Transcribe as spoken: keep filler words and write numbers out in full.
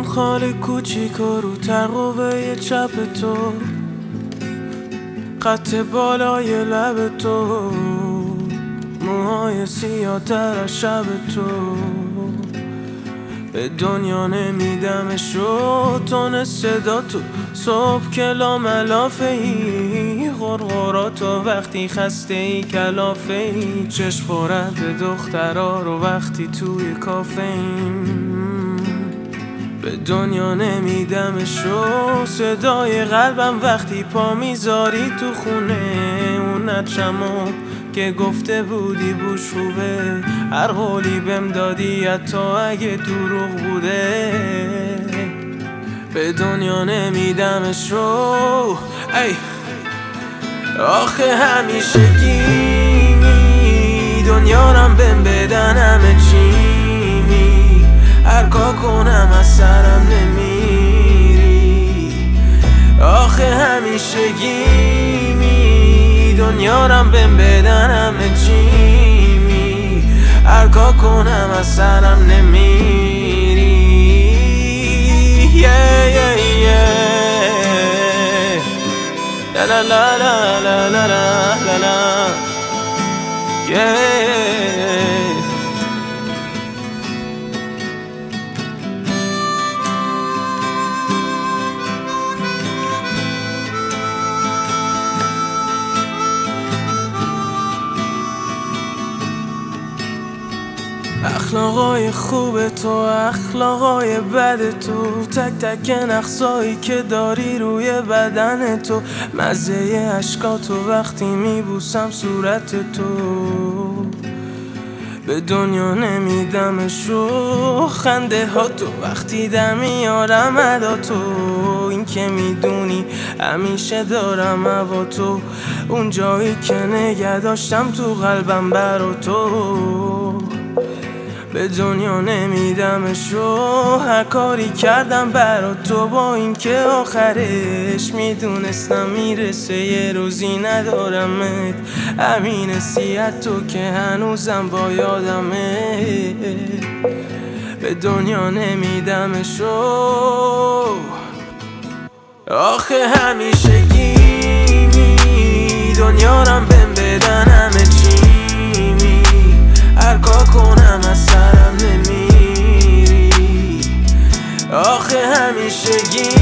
اون خال کوچیک رو تقوه چپ تو، خط بالای لب تو، موهای سیاه تر از شب تو. به دنیا نمیدمش رو تون صدا تو، صبح کلا ملافه ای، غرغرات و وقتی خسته ای کلافه ای، چشم خورد به دخترا رو وقتی توی کافه ایم. به دنیا نمیدمش رو صدای قلبم وقتی پا میذاری تو خونه، اون نچمو که گفته بودی بوش خوبه، هر قولی بهم دادی حتی اگه دروغ بوده. به دنیا نمیدمش رو ای آخه همیشگی دنیا رم بهم بدن همه چیمی، هر کار کنم از سرم نمیری. آخه همیشگی دنیا رم بهم بدن همه چیمی، هر کار کنم از سرم نمیری. yeah, yeah, yeah. La la la la la la la la yeah. اخلاقای خوب تو، اخلاقای بد تو، تک تک نقصایی که داری روی بدن تو، مزه عشقاتو وقتی میبوسم صورت تو. به دنیا نمیدمش رو خنده ها تو، وقتی در میارم ادا تو، این که میدونی همیشه دارم هوا تو، اون جایی که نگه داشتم تو قلبم برا تو. به دنیا نمیدمش رو هر کاری کردم برا تو، با اینکه آخرش میدونستم میرسه یه روزی ندارمت، همین سیت تو که هنوزم با یادمه. به دنیا نمیدمش رو آخه همیشگی دنیا رم بهم بدن همه چیمی، هر کار کنم از سرم نمیری. آخه همیشگی